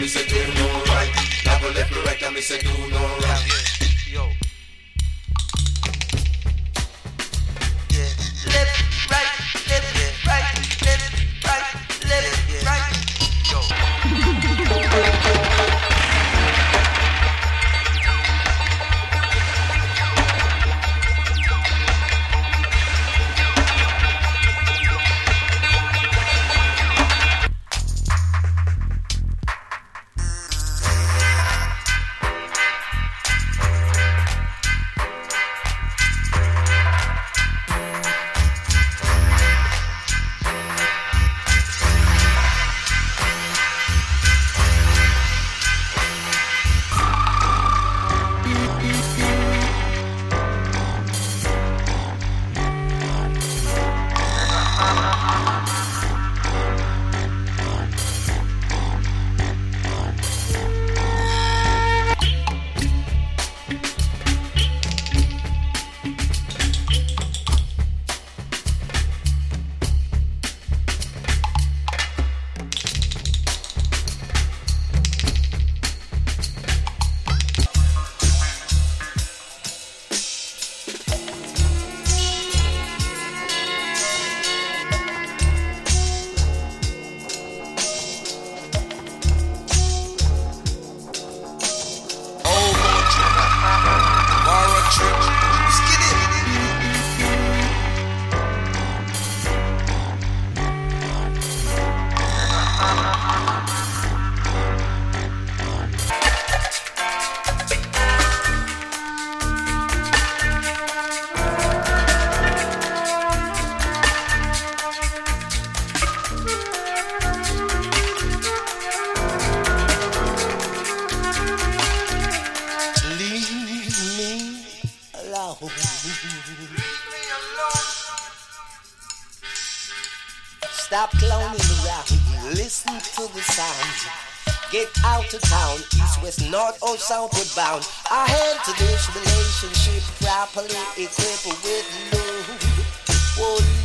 me say do no right. Now go left me right and me say do no right. Yo. Yeah. Left, right, left, right, left, right, left, right. Yo. Stop clowning around, listen to the sound. Get out of town, east, west, north, or southward bound. I handle this relationship properly, equipped with love. Oh,